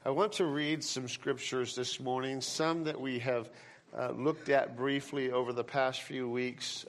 I want to read some scriptures this morning, some that we have looked at briefly over the past few weeks.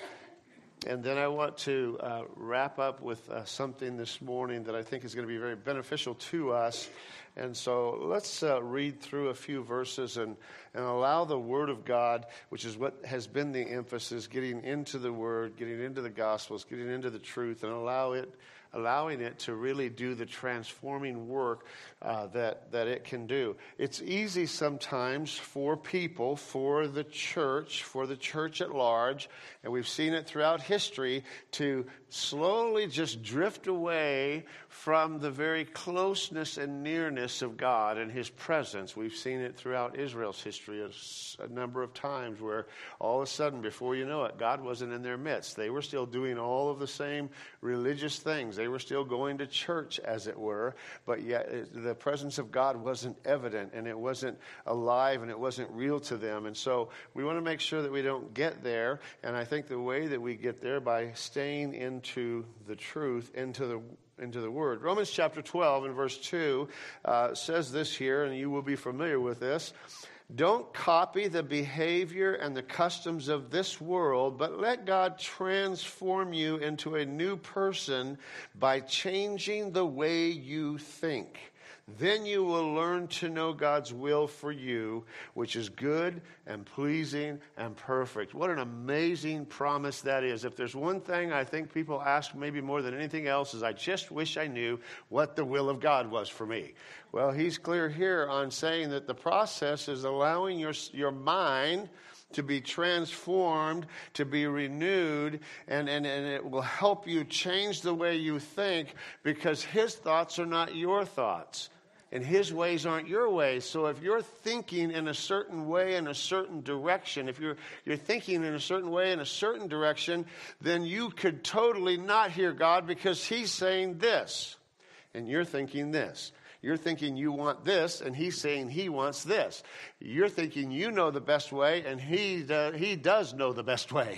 And then I want to wrap up with something this morning that I think is going to be very beneficial to us. And so let's read through a few verses and allow the Word of God, which is what has been the emphasis, getting into the Word, getting into the Gospels, getting into the truth, and allowing it to really do the transforming work that it can do. It's easy sometimes for people, for the church at large, and we've seen it throughout history, to slowly just drift away from the very closeness and nearness of God and His presence. We've seen it throughout Israel's history a number of times where all of a sudden, before you know it, God wasn't in their midst. They were still doing all of the same religious things. They were still going to church, as it were, but yet the presence of God wasn't evident, and it wasn't alive, and it wasn't real to them. And so we want to make sure that we don't get there, and I think the way that we get there by staying into the truth, into the Word. Romans chapter 12 and verse 2 says this here, and you will be familiar with this. Don't copy the behavior and the customs of this world, but let God transform you into a new person by changing the way you think. Then you will learn to know God's will for you, which is good and pleasing and perfect. What an amazing promise that is. If there's one thing I think people ask maybe more than anything else is, I just wish I knew what the will of God was for me. Well, he's clear here on saying that the process is allowing your mind to be transformed, to be renewed, and it will help you change the way you think, because His thoughts are not your thoughts, and His ways aren't your ways. So if you're thinking in a certain way, in a certain direction, if you're thinking in a certain way, in a certain direction, then you could totally not hear God, because He's saying this, and you're thinking this. You're thinking you want this, and He's saying He wants this. You're thinking you know the best way, and He does know the best way.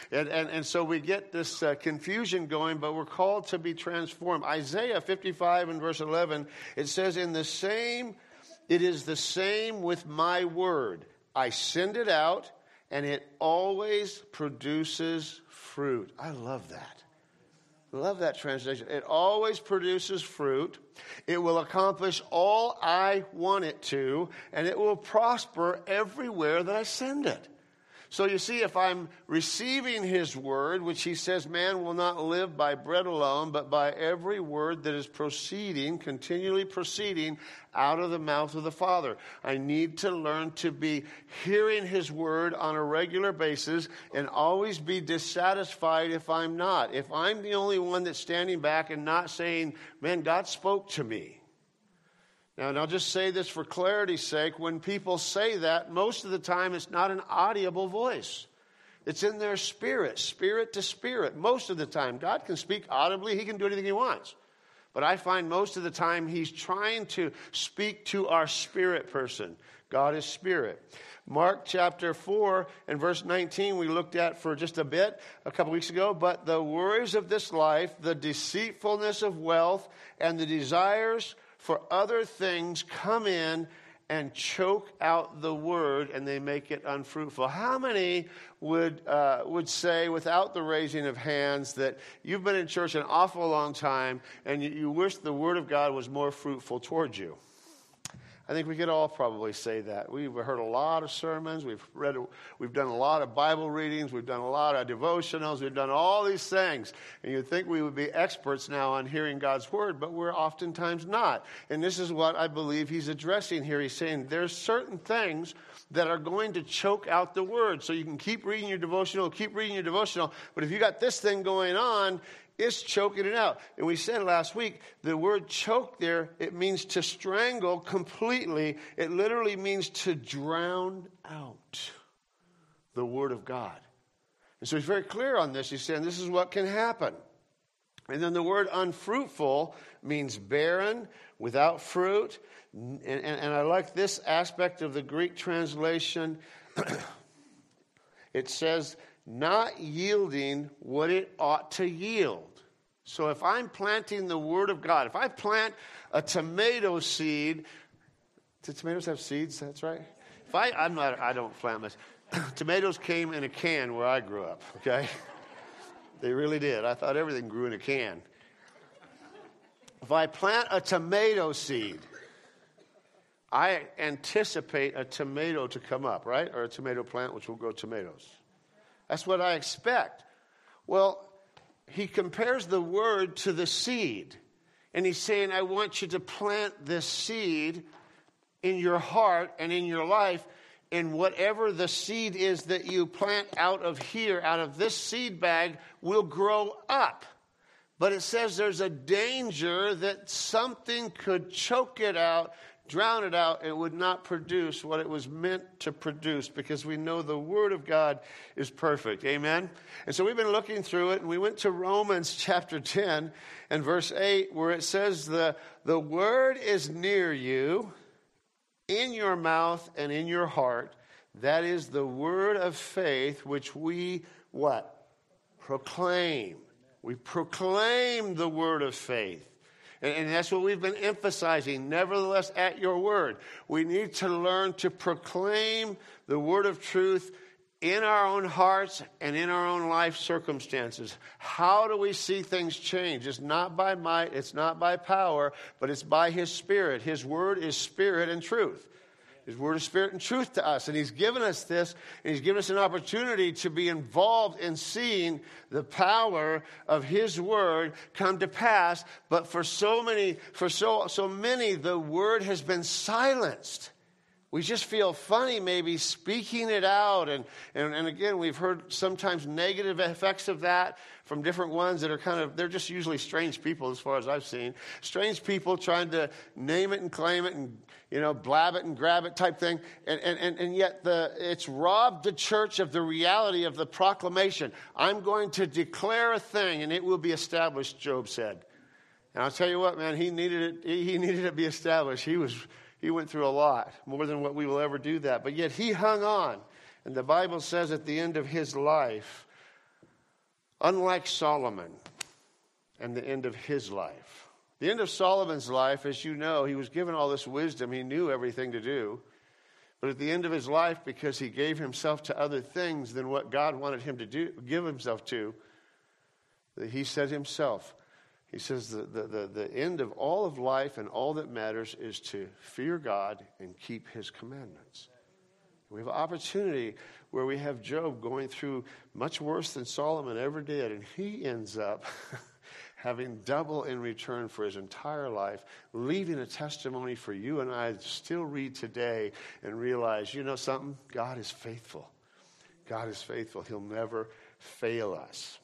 And so we get this confusion going, but we're called to be transformed. Isaiah 55 and verse 11, it says, it is the same with my word. I send it out, and it always produces fruit. I love that. Love that translation. It always produces fruit. It will accomplish all I want it to, and it will prosper everywhere that I send it. So you see, if I'm receiving His word, which He says man will not live by bread alone, but by every word that is continually proceeding out of the mouth of the Father. I need to learn to be hearing His word on a regular basis and always be dissatisfied if I'm not. If I'm the only one that's standing back and not saying, man, God spoke to me. Now, and I'll just say this for clarity's sake. When people say that, most of the time it's not an audible voice. It's in their spirit to spirit. Most of the time, God can speak audibly. He can do anything He wants. But I find most of the time He's trying to speak to our spirit person. God is spirit. Mark chapter 4 and verse 19 we looked at for just a bit a couple weeks ago. But the worries of this life, the deceitfulness of wealth, and the desires for other things come in and choke out the word, and they make it unfruitful. How many would say, without the raising of hands, that you've been in church an awful long time and you wish the word of God was more fruitful towards you? I think we could all probably say that. We've heard a lot of sermons. We've done a lot of Bible readings. We've done a lot of devotionals. We've done all these things. And you'd think we would be experts now on hearing God's word, but we're oftentimes not. And this is what I believe He's addressing here. He's saying there's certain things that are going to choke out the word. So you can keep reading your devotional, but if you got this thing going on, it's choking it out. And we said last week, the word choke there, it means to strangle completely. It literally means to drown out the word of God. And so He's very clear on this. He's saying this is what can happen. And then the word unfruitful means barren, without fruit. And I like this aspect of the Greek translation. It says, not yielding what it ought to yield. So if I'm planting the Word of God, if I plant a tomato seed Do tomatoes have seeds? That's right. I don't plant this. Tomatoes came in a can where I grew up, okay? They really did. I thought everything grew in a can. If I plant a tomato seed, I anticipate a tomato to come up, right? Or a tomato plant, which will grow tomatoes. That's what I expect. Well, he compares the word to the seed. And he's saying, I want you to plant this seed in your heart and in your life. And whatever the seed is that you plant out of here, out of this seed bag, will grow up. But it says there's a danger that something could choke it out, drown it out. It would not produce what it was meant to produce, because we know the Word of God is perfect. Amen? And so we've been looking through it, and we went to Romans chapter 10 and verse 8, where it says the Word is near you, in your mouth and in your heart. That is the word of faith which we, what? Proclaim. We proclaim the word of faith. And that's what we've been emphasizing. Nevertheless, at your word. We need to learn to proclaim the word of truth in our own hearts and in our own life circumstances. How do we see things change? It's not by might, it's not by power, but it's by His Spirit. His word is spirit and truth. His word is spirit and truth to us. And He's given us this, and He's given us an opportunity to be involved in seeing the power of His word come to pass. But for so many, the word has been silenced. We just feel funny maybe speaking it out. And again, we've heard sometimes negative effects of that from different ones that are they're just usually strange people as far as I've seen. Strange people trying to name it and claim it and, blab it and grab it type thing. And yet it's robbed the church of the reality of the proclamation. I'm going to declare a thing and it will be established, Job said. And I'll tell you what, man, he needed it. He needed it to be established. He went through a lot, more than what we will ever do that. But yet he hung on. And the Bible says at the end of his life, unlike Solomon and the end of his life. The end of Solomon's life, as you know, he was given all this wisdom. He knew everything to do. But at the end of his life, because he gave himself to other things than what God wanted him to give himself to, he said himself, he says the end of all of life and all that matters is to fear God and keep His commandments. We have an opportunity where we have Job going through much worse than Solomon ever did, and he ends up having double in return for his entire life, leaving a testimony for you and I to still read today and realize, you know something? God is faithful. God is faithful. He'll never fail us.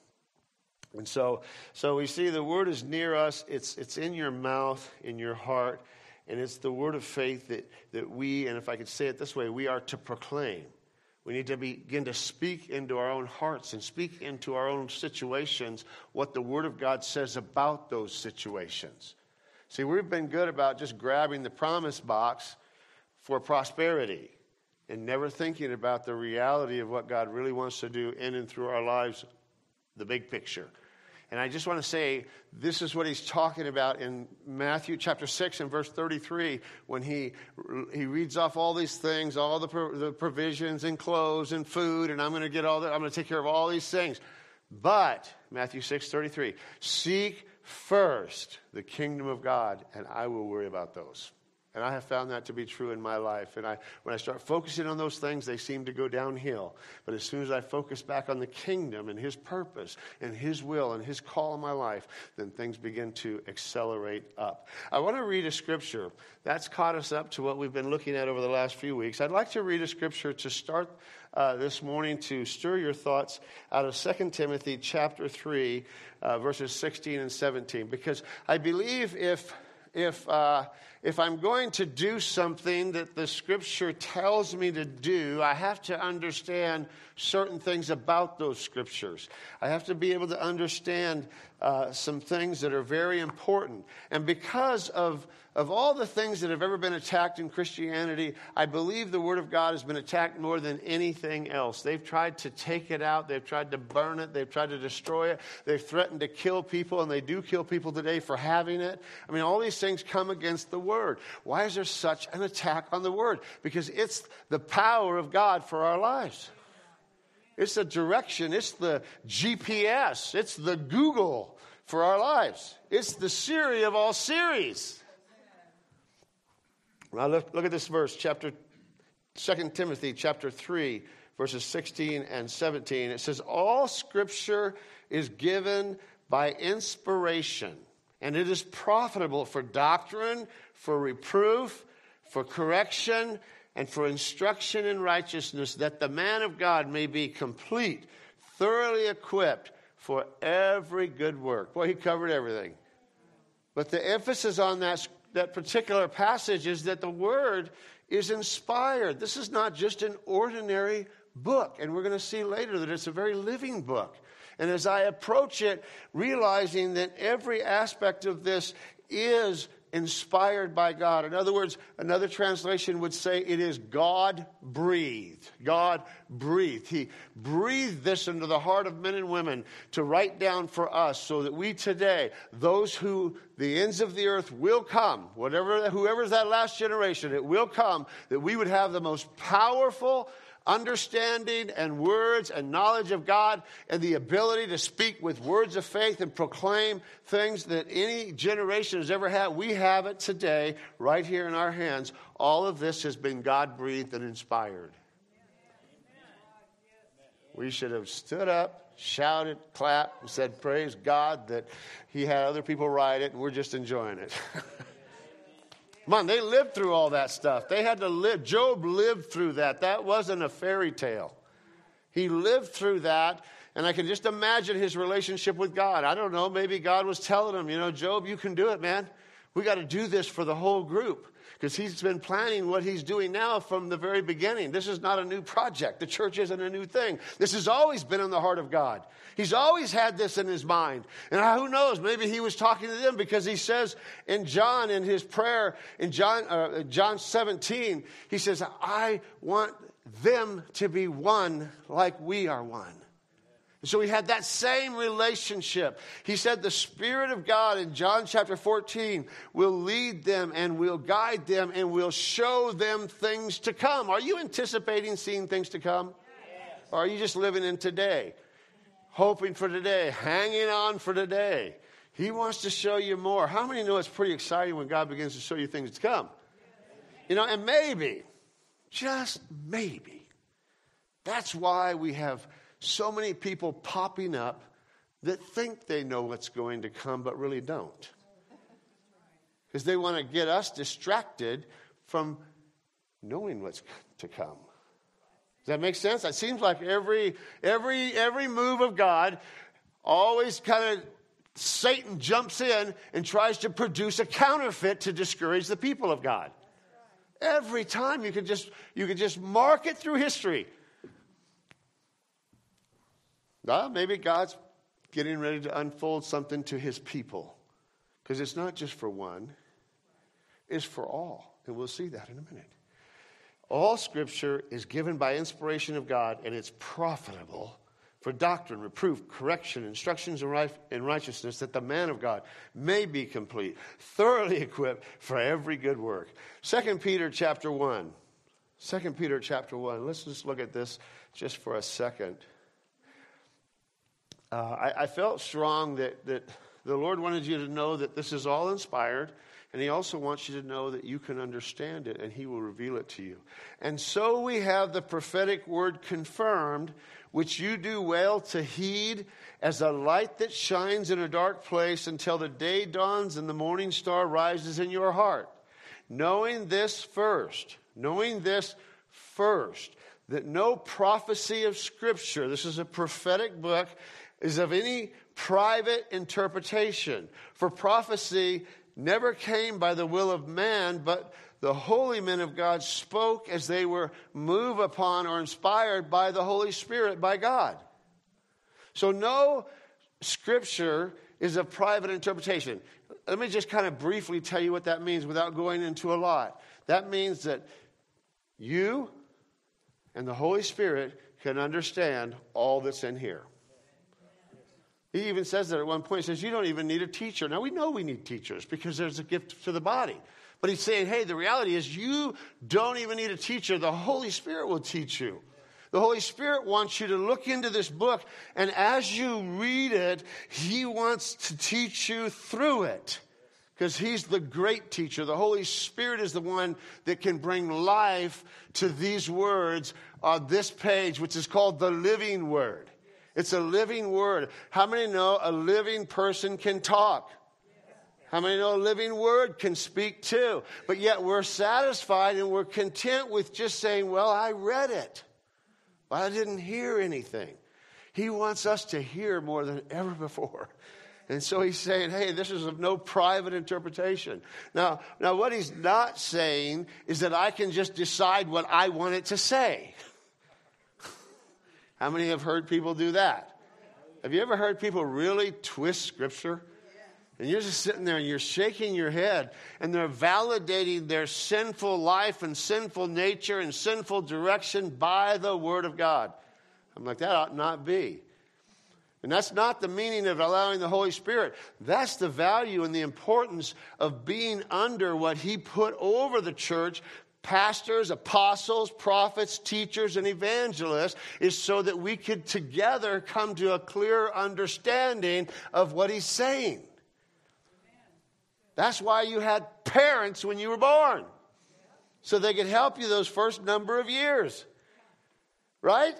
And so we see the word is near us. It's in your mouth, in your heart, and it's the word of faith that we, and if I could say it this way, we are to proclaim. We need to begin to speak into our own hearts and speak into our own situations what the Word of God says about those situations. See, we've been good about just grabbing the promise box for prosperity and never thinking about the reality of what God really wants to do in and through our lives, the big picture. And I just want to say, this is what he's talking about in Matthew chapter 6 and verse 33, when he reads off all these things, all the provisions and clothes and food, and I'm going to get all that. I'm going to take care of all these things. But, Matthew 6:33, seek first the kingdom of God, and I will worry about those. And I have found that to be true in my life. And when I start focusing on those things, they seem to go downhill. But as soon as I focus back on the kingdom and His purpose and His will and His call in my life, then things begin to accelerate up. I want to read a scripture. That's caught us up to what we've been looking at over the last few weeks. I'd like to read a scripture to start this morning to stir your thoughts out of 2 Timothy chapter 3, verses 16 and 17. Because I believe if I'm going to do something that the Scripture tells me to do, I have to understand certain things about those Scriptures. I have to be able to understand some things that are very important. And because of all the things that have ever been attacked in Christianity, I believe the Word of God has been attacked more than anything else. They've tried to take it out. They've tried to burn it. They've tried to destroy it. They've threatened to kill people, and they do kill people today for having it. I mean, all these things come against the Word. Why is there such an attack on the Word? Because it's the power of God for our lives. It's the direction. It's the GPS. It's the Google for our lives. It's the Siri of all Siris. Now look at this verse, 2 Timothy chapter 3, verses 16 and 17. It says, all Scripture is given by inspiration, and it is profitable for doctrine, for reproof, for correction, and for instruction in righteousness, that the man of God may be complete, thoroughly equipped for every good work. Boy, he covered everything. But the emphasis on that particular passage is that the Word is inspired. This is not just an ordinary book. And we're going to see later that it's a very living book. And as I approach it, realizing that every aspect of this is inspired by God. In other words, another translation would say it is God-breathed. God-breathed. He breathed this into the heart of men and women to write down for us so that we today, those who the ends of the earth will come, whoever's that last generation, it will come, that we would have the most powerful understanding and words and knowledge of God and the ability to speak with words of faith and proclaim things that any generation has ever had. We have it today right here in our hands. All of this has been God-breathed and inspired. We should have stood up, shouted, clapped, and said, praise God that he had other people write it and we're just enjoying it. Come on, they lived through all that stuff. They had to live. Job lived through that. That wasn't a fairy tale. He lived through that, and I can just imagine his relationship with God. I don't know, maybe God was telling him, Job, you can do it, man. We got to do this for the whole group. Because he's been planning what he's doing now from the very beginning. This is not a new project. The church isn't a new thing. This has always been in the heart of God. He's always had this in his mind. And who knows, maybe he was talking to them because he says in John, in his prayer, in John 17, he says, I want them to be one like we are one. So he had that same relationship. He said the Spirit of God in John chapter 14 will lead them and will guide them and will show them things to come. Are you anticipating seeing things to come? Yes. Or are you just living in today? Hoping for today, hanging on for today. He wants to show you more. How many know it's pretty exciting when God begins to show you things to come? And maybe, just maybe, that's why we have so many people popping up that think they know what's going to come, but really don't. Because they want to get us distracted from knowing what's to come. Does that make sense? It seems like every move of God, always kind of Satan jumps in and tries to produce a counterfeit to discourage the people of God. Every time you could just mark it through history. Well, maybe God's getting ready to unfold something to his people. Because it's not just for one. It's for all. And we'll see that in a minute. All Scripture is given by inspiration of God, and it's profitable for doctrine, reproof, correction, instructions in righteousness, that the man of God may be complete, thoroughly equipped for every good work. 2 Peter chapter 1. 2 Peter chapter 1. Let's just look at this just for a second. I felt strong that the Lord wanted you to know that this is all inspired, and he also wants you to know that you can understand it, and he will reveal it to you. And so we have the prophetic word confirmed, which you do well to heed as a light that shines in a dark place until the day dawns and the morning star rises in your heart. Knowing this first, that no prophecy of Scripture, this is a prophetic book, is of any private interpretation. For prophecy never came by the will of man, but the holy men of God spoke as they were moved upon or inspired by the Holy Spirit, by God. So no Scripture is a private interpretation. Let me just kind of briefly tell you what that means without going into a lot. That means that you and the Holy Spirit can understand all that's in here. He even says that at one point. He says, you don't even need a teacher. Now, we know we need teachers because there's a gift to the body. But he's saying, hey, the reality is you don't even need a teacher. The Holy Spirit will teach you. The Holy Spirit wants you to look into this book, and as you read it, he wants to teach you through it. Because he's the great teacher. The Holy Spirit is the one that can bring life to these words on this page, which is called the living word. It's a living word. How many know a living person can talk? How many know a living word can speak too? But yet we're satisfied and we're content with just saying, well, I read it, but I didn't hear anything. He wants us to hear more than ever before. And so he's saying, hey, this is of no private interpretation. Now what he's not saying is that I can just decide what I want it to say. How many have heard people do that? Have you ever heard people really twist Scripture? And you're just sitting there and you're shaking your head and they're validating their sinful life and sinful nature and sinful direction by the Word of God. I'm like, that ought not be. And that's not the meaning of allowing the Holy Spirit. That's the value and the importance of being under what He put over the church, pastors, apostles, prophets, teachers, and evangelists, is so that we could together come to a clear understanding of what He's saying. That's why you had parents when you were born, so they could help you those first number of years. Right?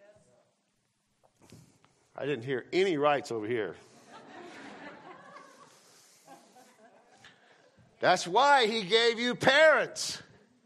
I didn't hear any rights over here. That's why He gave you parents.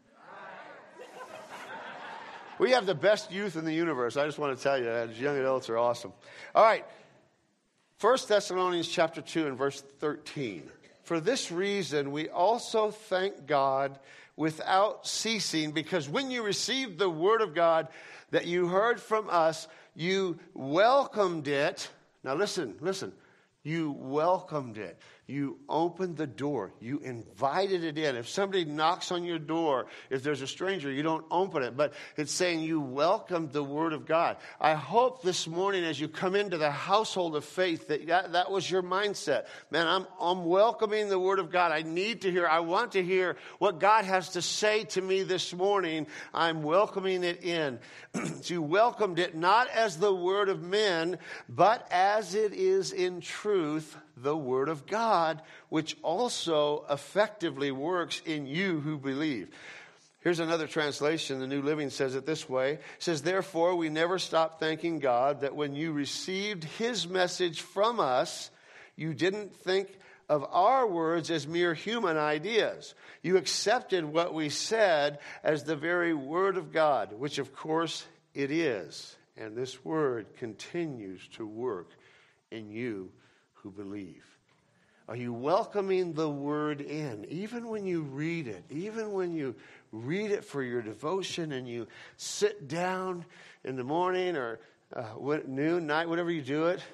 We have the best youth in the universe. I just want to tell you that. Young adults are awesome. All right. 1 Thessalonians chapter 2 and verse 13. For this reason, we also thank God without ceasing, because when you received the word of God that you heard from us, you welcomed it. Now listen. You welcomed it. You opened the door. You invited it in. If somebody knocks on your door, if there's a stranger, you don't open it. But it's saying you welcomed the Word of God. I hope this morning as you come into the household of faith that was your mindset. Man, I'm welcoming the Word of God. I want to hear what God has to say to me this morning. I'm welcoming it in. So you welcomed it not as the word of men, but as it is in truth, the Word of God, which also effectively works in you who believe. Here's another translation. The New Living says it this way. It says, therefore, we never stop thanking God that when you received His message from us, you didn't think of our words as mere human ideas. You accepted what we said as the very Word of God, which of course it is. And this Word continues to work in you who believe. Are you welcoming the Word in? Even when you read it, even when you read it for your devotion and you sit down in the morning or noon, night, whatever you do it,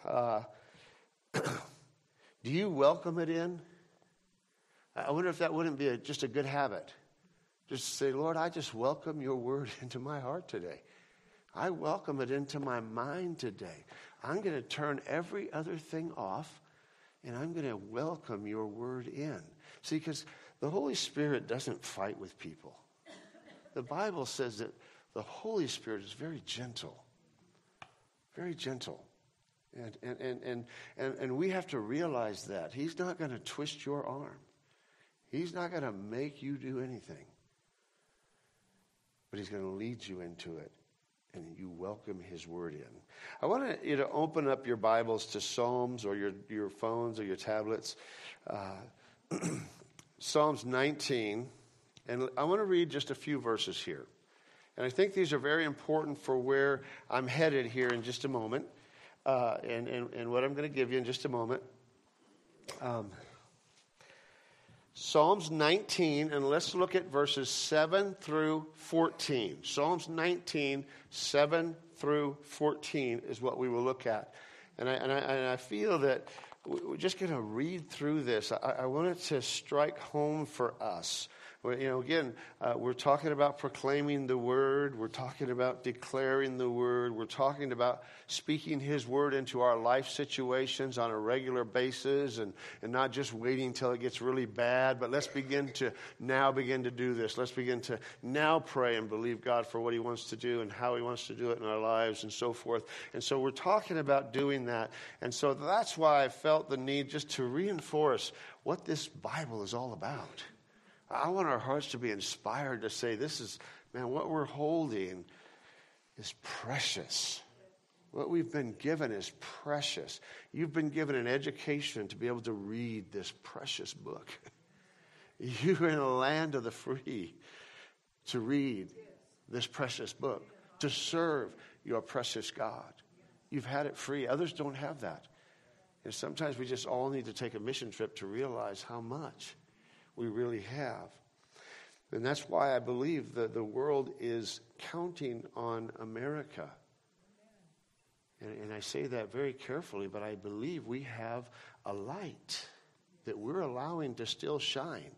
do you welcome it in? I wonder if that wouldn't be just a good habit. Just say, Lord, I just welcome your Word into my heart today. I welcome it into my mind today. I'm going to turn every other thing off, and I'm going to welcome your Word in. See, because the Holy Spirit doesn't fight with people. The Bible says that the Holy Spirit is very gentle. Very gentle. And we have to realize that. He's not going to twist your arm. He's not going to make you do anything. But He's going to lead you into it. And you welcome His Word in. I want you to open up your Bibles to Psalms or your phones or your tablets. Psalms 19. And I want to read just a few verses here. And I think these are very important for where I'm headed here in just a moment. And what I'm going to give you in just a moment. Psalms 19, and let's look at verses 7 through 14. Psalms 19, 7 through 14 is what we will look at. And I feel that we're just going to read through this. I want it to strike home for us. Again, we're talking about proclaiming the word. We're talking about declaring the word. We're talking about speaking his word into our life situations on a regular basis and not just waiting until it gets really bad. But let's begin to do this. Let's begin to now pray and believe God for what he wants to do and how he wants to do it in our lives and so forth. And so we're talking about doing that. And so that's why I felt the need just to reinforce what this Bible is all about. I want our hearts to be inspired to say, what we're holding is precious. What we've been given is precious. You've been given an education to be able to read this precious book. You're in a land of the free to read this precious book, to serve your precious God. You've had it free. Others don't have that. And sometimes we just all need to take a mission trip to realize how much we really have. And that's why I believe that the world is counting on America. And I say that very carefully, but I believe we have a light that we're allowing to still shine.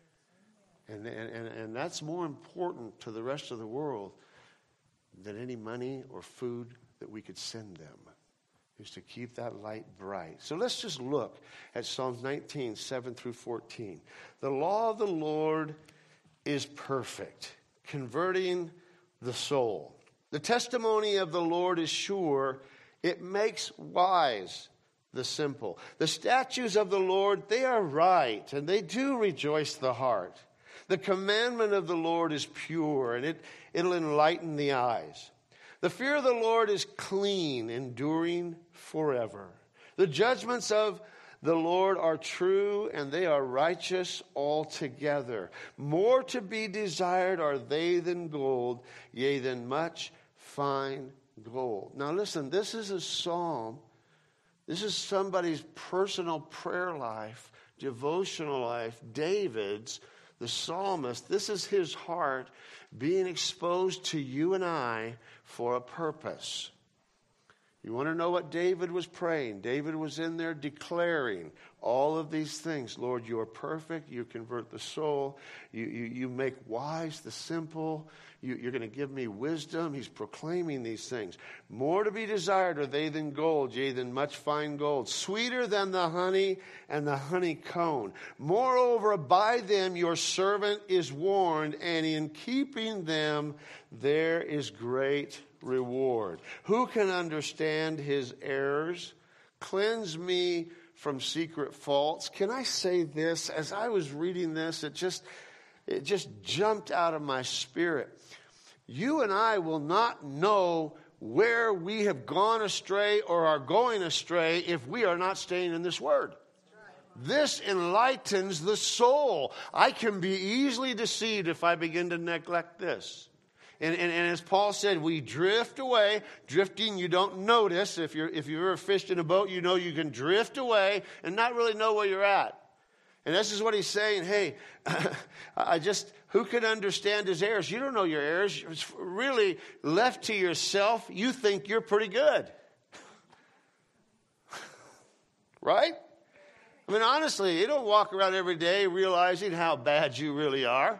And that's more important to the rest of the world than any money or food that we could send them, is to keep that light bright. So let's just look at Psalms 19, 7 through 14. The law of the Lord is perfect, converting the soul. The testimony of the Lord is sure, it makes wise the simple. The statutes of the Lord, they are right, and they do rejoice the heart. The commandment of the Lord is pure, and it'll enlighten the eyes. The fear of the Lord is clean, enduring forever. The judgments of the Lord are true, and they are righteous altogether. More to be desired are they than gold, yea, than much fine gold. Now listen, this is a psalm. This is somebody's personal prayer life, devotional life, David's, the psalmist. This is his heart being exposed to you and I for a purpose. You want to know what David was praying? David was in there declaring all of these things. Lord, you are perfect. You convert the soul. You make wise the simple. You're going to give me wisdom. He's proclaiming these things. More to be desired are they than gold, yea, than much fine gold. Sweeter than the honey and the honeycomb. Moreover, by them your servant is warned, and in keeping them there is great reward. Who can understand his errors? Cleanse me from secret faults. Can I say this? As I was reading this, it just jumped out of my spirit. You and I will not know where we have gone astray or are going astray if we are not staying in this word. This enlightens the soul. I can be easily deceived if I begin to neglect this. And as Paul said, we drift away. Drifting, you don't notice. If you've ever fished in a boat, you know you can drift away and not really know where you're at. And this is what he's saying. Hey, who can understand his errors? You don't know your errors. It's really left to yourself. You think you're pretty good. Right? I mean, honestly, you don't walk around every day realizing how bad you really are.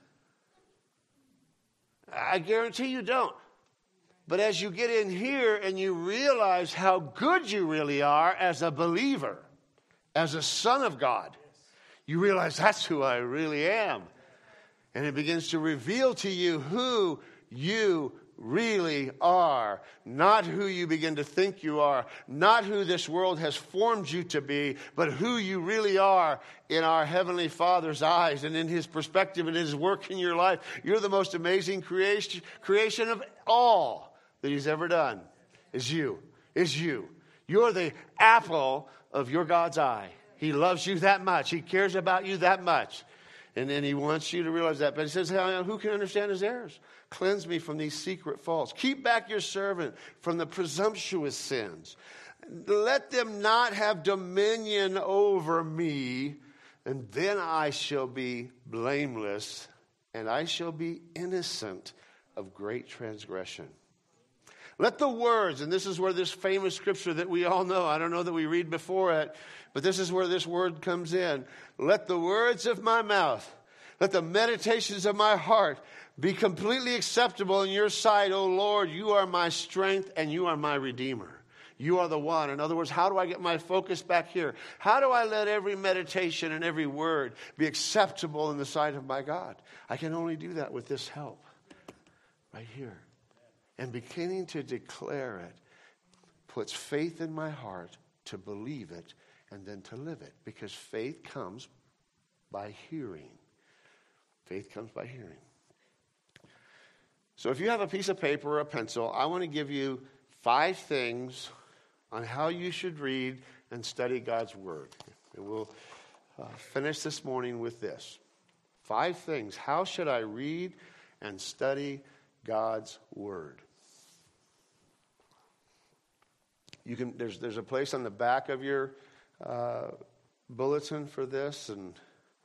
I guarantee you don't. But as you get in here and you realize how good you really are as a believer, as a son of God, you realize that's who I really am. And it begins to reveal to you who you really are, not who you begin to think you are, not who this world has formed you to be, but who you really are in our Heavenly Father's eyes and in His perspective and His work in your life. You're the most amazing creation of all that He's ever done. Is you. You're the apple of your God's eye. He loves you that much. He cares about you that much. And then He wants you to realize that. But He says, who can understand His errors? Cleanse me from these secret faults. Keep back your servant from the presumptuous sins. Let them not have dominion over me, and then I shall be blameless, and I shall be innocent of great transgression. Let the words, and this is where this famous scripture that we all know, I don't know that we read before it, but this is where this word comes in. Let the words of my mouth, let the meditations of my heart be completely acceptable in your sight, O Lord. You are my strength and you are my Redeemer. You are the one. In other words, how do I get my focus back here? How do I let every meditation and every word be acceptable in the sight of my God? I can only do that with this help right here. And beginning to declare it puts faith in my heart to believe it and then to live it. Because faith comes by hearing. Faith comes by hearing. So if you have a piece of paper or a pencil, I want to give you 5 things on how you should read and study God's Word. And we'll finish this morning with this. 5 things. How should I read and study God's Word? You can. There's a place on the back of your bulletin for this, and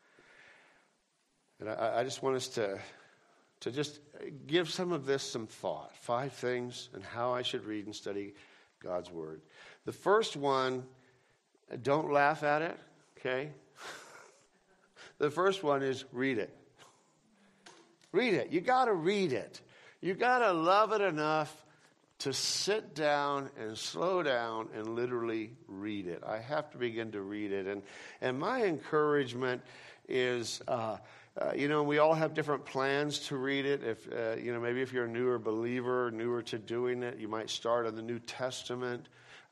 I just want us to just give some of this some thought. 5 things and how I should read and study God's Word. The first one, don't laugh at it, okay? The first one is read it. Read it. You got to read it. You got to love it enough to sit down and slow down and literally read it. I have to begin to read it. And my encouragement is, we all have different plans to read it. If maybe if you're a newer believer, newer to doing it, you might start on the New Testament.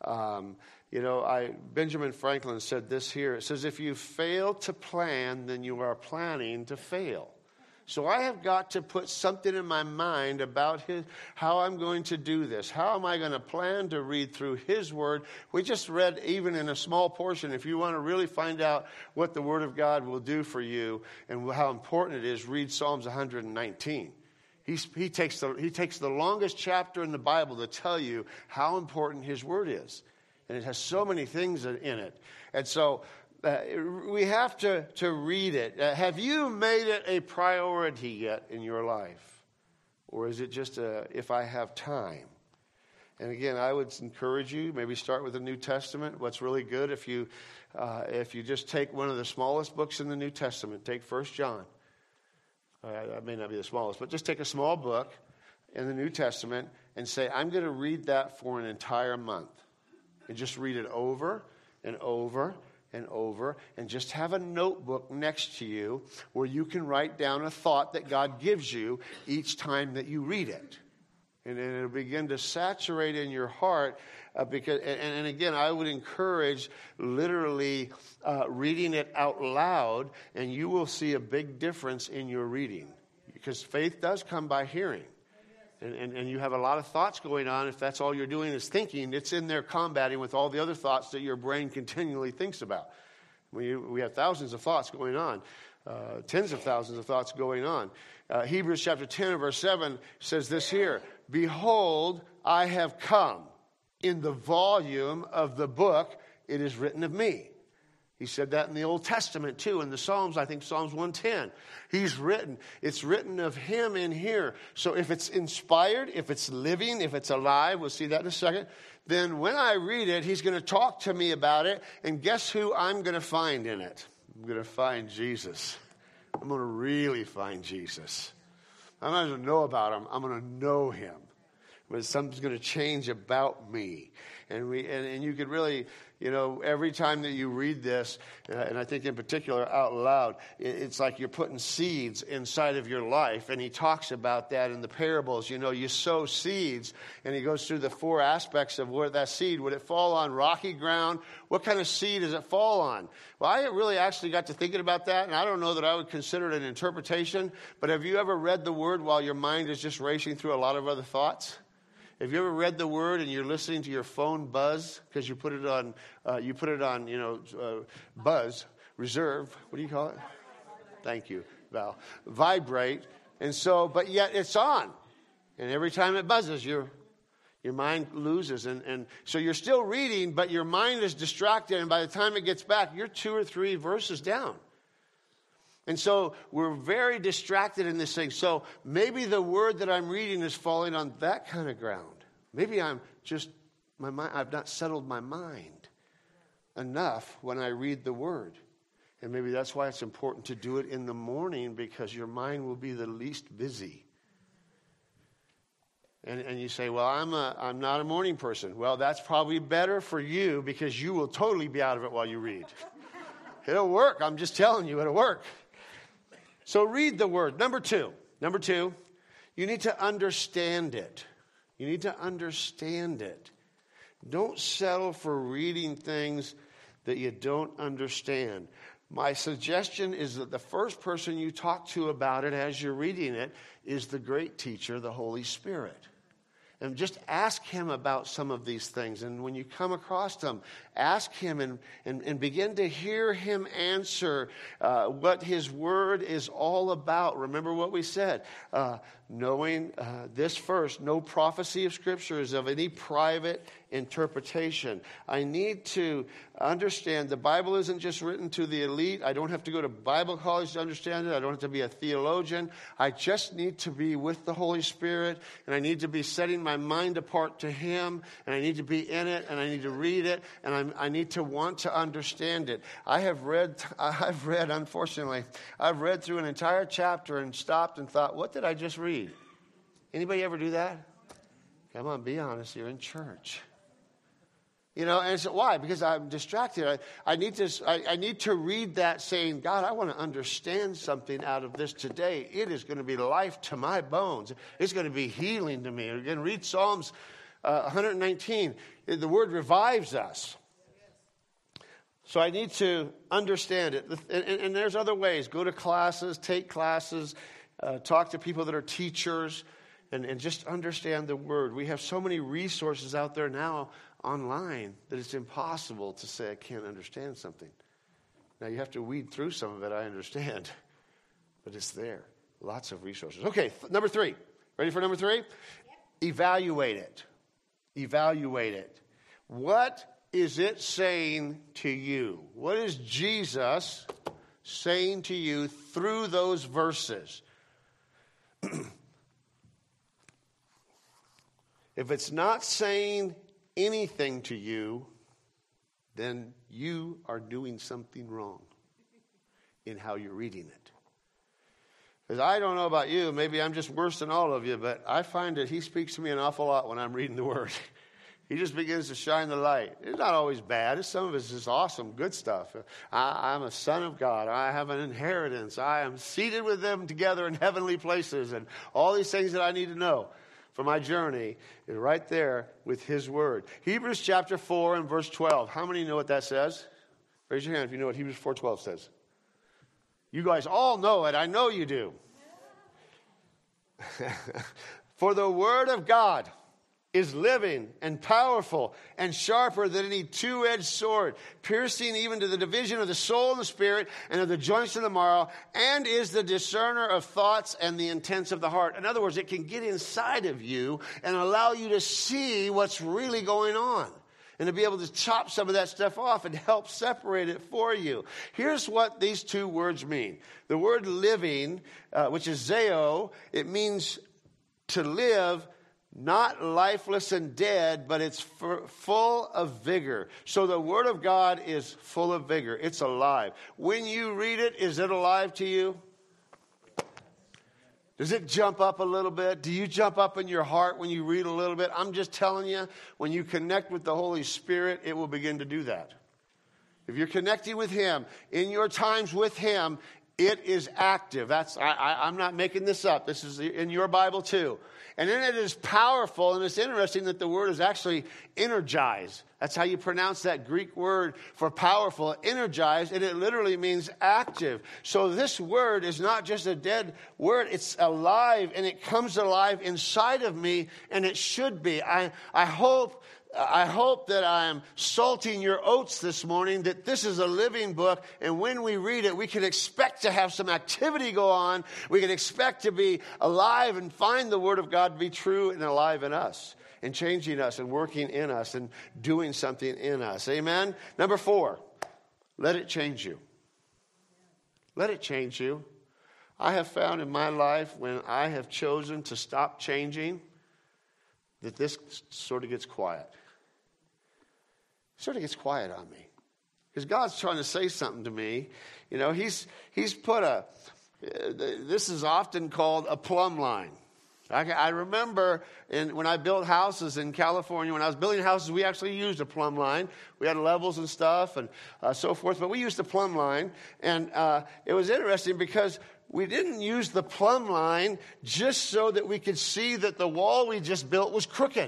Benjamin Franklin said this here. It says, if you fail to plan, then you are planning to fail. So I have got to put something in my mind about how I'm going to do this. How am I going to plan to read through His Word? We just read, even in a small portion, if you want to really find out what the Word of God will do for you and how important it is, read Psalms 119. He takes the longest chapter in the Bible to tell you how important His Word is. And it has so many things in it. And so we have to read it. Have you made it a priority yet in your life? Or is it just if I have time? And again, I would encourage you, maybe start with the New Testament. What's really good, if you just take one of the smallest books in the New Testament, take 1 John. That may not be the smallest, but just take a small book in the New Testament and say, I'm going to read that for an entire month. And just read it over and over and over, and just have a notebook next to you where you can write down a thought that God gives you each time that you read it. And it'll begin to saturate in your heart. And again, I would encourage literally reading it out loud, and you will see a big difference in your reading. Because faith does come by hearing. And you have a lot of thoughts going on. If that's all you're doing is thinking, it's in there combating with all the other thoughts that your brain continually thinks about. We have thousands of thoughts going on, tens of thousands of thoughts going on. Hebrews chapter 10 verse 7 says this here, behold, I have come. In the volume of the book, it is written of me. He said that in the Old Testament too, in the Psalms, I think Psalms 110. It's written of Him in here. So if it's inspired, if it's living, if it's alive, we'll see that in a second, then when I read it, He's going to talk to me about it, and guess who I'm going to find in it? I'm going to find Jesus. I'm going to really find Jesus. I'm not going to know about Him, I'm going to know Him. But something's going to change about me. And you could really, every time that you read this, and I think in particular out loud, it's like you're putting seeds inside of your life. And He talks about that in the parables. You sow seeds, and He goes through the 4 aspects of where that seed, would it fall on rocky ground? What kind of seed does it fall on? Well, I really actually got to thinking about that, and I don't know that I would consider it an interpretation, but have you ever read the Word while your mind is just racing through a lot of other thoughts? Have you ever read the Word and you're listening to your phone buzz because you put it on, buzz, reserve, what do you call it? Thank you, Val. Vibrate. And so, but yet it's on. And every time it buzzes, your mind loses. And so you're still reading, but your mind is distracted. And by the time it gets back, you're 2 or 3 verses down. And so we're very distracted in this thing. So maybe the word that I'm reading is falling on that kind of ground. Maybe I've not settled my mind enough when I read the Word. And maybe that's why it's important to do it in the morning, because your mind will be the least busy. And you say, well, I'm not a morning person. Well, that's probably better for you, because you will totally be out of it while you read. It'll work. I'm just telling you, it'll work. So read the Word. Number two, you need to understand it. You need to understand it. Don't settle for reading things that you don't understand. My suggestion is that the first person you talk to about it as you're reading it is the great teacher, the Holy Spirit. And just ask him about some of these things. And when you come across them, ask him and begin to hear him answer what his word is all about. Remember what we said. Knowing this first, no prophecy of Scripture is of any private interpretation. I need to understand the Bible isn't just written to the elite. I don't have to go to Bible college to understand it. I don't have to be a theologian. I just need to be with the Holy Spirit, and I need to be setting my mind apart to him, and I need to be in it, and I need to read it, and I need to want to understand it. I've read through an entire chapter and stopped and thought, what did I just read? Anybody ever do that? Come on, be honest. You're in church. And so why? Because I'm distracted. I need to read that saying, God, I want to understand something out of this today. It is going to be life to my bones. It's going to be healing to me. Again, read Psalms 119. The word revives us. So I need to understand it. And there's other ways. Go to classes, take classes, talk to people that are teachers, and just understand the word. We have so many resources out there now online that it's impossible to say I can't understand something. Now you have to weed through some of it, I understand. But it's there. Lots of resources. Okay, number 3. Ready for number 3? Yep. Evaluate it. Evaluate it. What is it saying to you? What is Jesus saying to you through those verses? If it's not saying anything to you, then you are doing something wrong in how you're reading it. Because I don't know about you, maybe I'm just worse than all of you, but I find that he speaks to me an awful lot when I'm reading the Word. He just begins to shine the light. It's not always bad. Some of it's just awesome, good stuff. I'm a son of God. I have an inheritance. I am seated with them together in heavenly places. And all these things that I need to know for my journey is right there with his word. Hebrews chapter 4 and verse 12. How many know what that says? Raise your hand if you know what Hebrews 4:12 says. You guys all know it. I know you do. For the word of God is living and powerful and sharper than any two-edged sword, piercing even to the division of the soul and the spirit and of the joints of the marrow, and is the discerner of thoughts and the intents of the heart. In other words, it can get inside of you and allow you to see what's really going on and to be able to chop some of that stuff off and help separate it for you. Here's what these two words mean. The word living, which is zeo, it means to live, not lifeless and dead, but it's full of vigor. So the Word of God is full of vigor. It's alive. When you read it, is it alive to you? Does it jump up a little bit? Do you jump up in your heart when you read a little bit? I'm just telling you, when you connect with the Holy Spirit, it will begin to do that. If you're connecting with Him, in your times with Him, it is active. I'm not making this up. This is in your Bible too. And then it is powerful, and it's interesting that the word is actually energized. That's how you pronounce that Greek word for powerful, energized, and it literally means active. So this word is not just a dead word, it's alive, and it comes alive inside of me, and it should be. I hope that I am salting your oats this morning, that this is a living book, and when we read it, we can expect to have some activity go on. We can expect to be alive and find the Word of God to be true and alive in us, and changing us and working in us and doing something in us. Amen? Number 4, let it change you. Let it change you. I have found in my life when I have chosen to stop changing, that this sort of gets quiet. Sort of gets quiet on me. Because God's trying to say something to me. You know, he's put this is often called a plumb line. I remember when I built houses in California, when I was building houses, we actually used a plumb line. We had levels and stuff and so forth, but we used a plumb line. And it was interesting because we didn't use the plumb line just so that we could see that the wall we just built was crooked.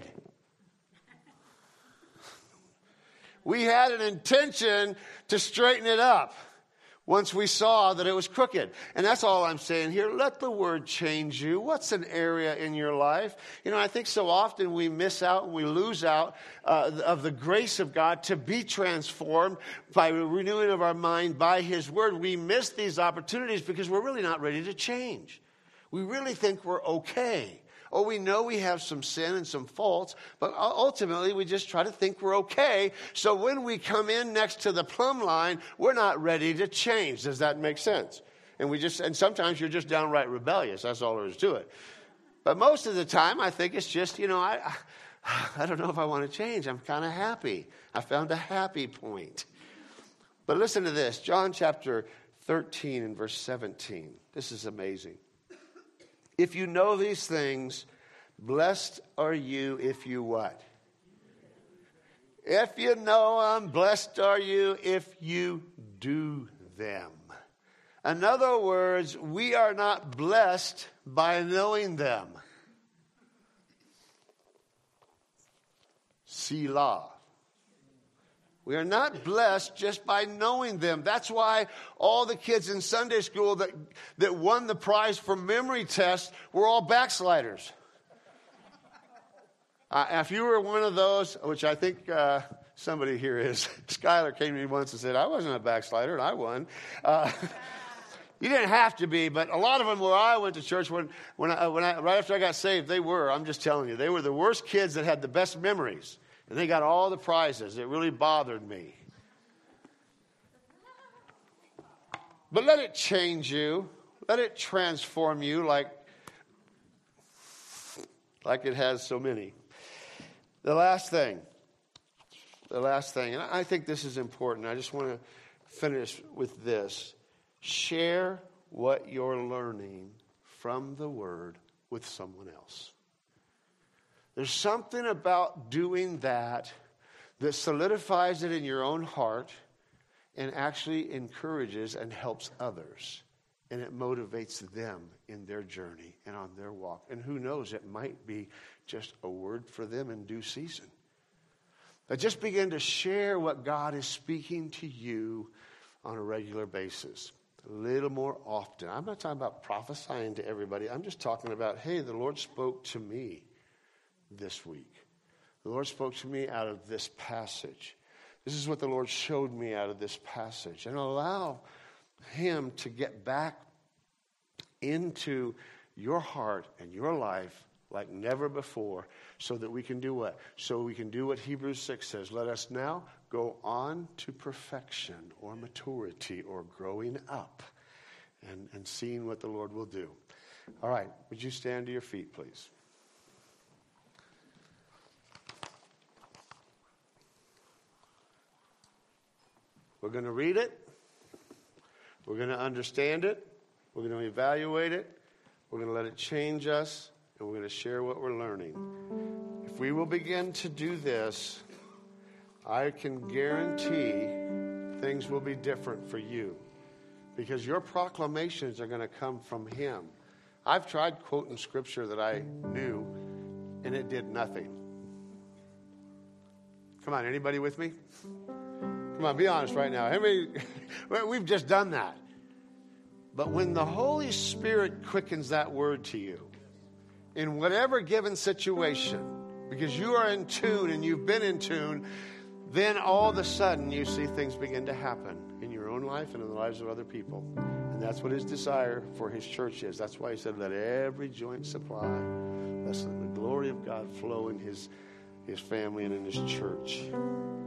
We had an intention to straighten it up once we saw that it was crooked. And that's all I'm saying here. Let the word change you. What's an area in your life? You know, I think so often we miss out and we lose out of the grace of God to be transformed by renewing of our mind by his word. We miss these opportunities because we're really not ready to change. We really think we're okay. Oh, we know we have some sin and some faults, but ultimately we just try to think we're okay. So when we come in next to the plumb line, we're not ready to change. Does that make sense? And sometimes you're just downright rebellious. That's all there is to it. But most of the time, I think it's just, you know, I don't know if I want to change. I'm kind of happy. I found a happy point. But listen to this. John chapter 13 and verse 17. This is amazing. If you know these things, blessed are you if you what? If you know them, blessed are you if you do them. In other words, we are not blessed by knowing them. Selah. We are not blessed just by knowing them. That's why all the kids in Sunday school that won the prize for memory tests were all backsliders. If you were one of those, which I think somebody here is, Skylar came to me once and said, I wasn't a backslider and I won. You didn't have to be, but a lot of them where I went to church, right after I got saved, I'm just telling you, they were the worst kids that had the best memories. And they got all the prizes. It really bothered me. But let it change you. Let it transform you like it has so many. The last thing, and I think this is important. I just want to finish with this. Share what you're learning from the Word with someone else. There's something about doing that solidifies it in your own heart and actually encourages and helps others. And it motivates them in their journey and on their walk. And who knows, it might be just a word for them in due season. But just begin to share what God is speaking to you on a regular basis. A little more often. I'm not talking about prophesying to everybody. I'm just talking about, hey, the Lord spoke to me this week. The Lord spoke to me out of this passage. This is what the Lord showed me out of this passage. And allow him to get back into your heart and your life like never before so that we can do what? So we can do what Hebrews 6 says. Let us now go on to perfection or maturity or growing up and seeing what the Lord will do. All right. Would you stand to your feet, please? We're going to read it. We're going to understand it. We're going to evaluate it. We're going to let it change us. And we're going to share what we're learning. If we will begin to do this, I can guarantee things will be different for you. Because your proclamations are going to come from him. I've tried quoting scripture that I knew, and it did nothing. Come on, anybody with me? Come on, be honest right now. We've just done that. But when the Holy Spirit quickens that word to you, in whatever given situation, because you are in tune and you've been in tune, then all of a sudden you see things begin to happen in your own life and in the lives of other people. And that's what his desire for his church is. That's why he said, let every joint supply. Let the glory of God flow in his family and in his church.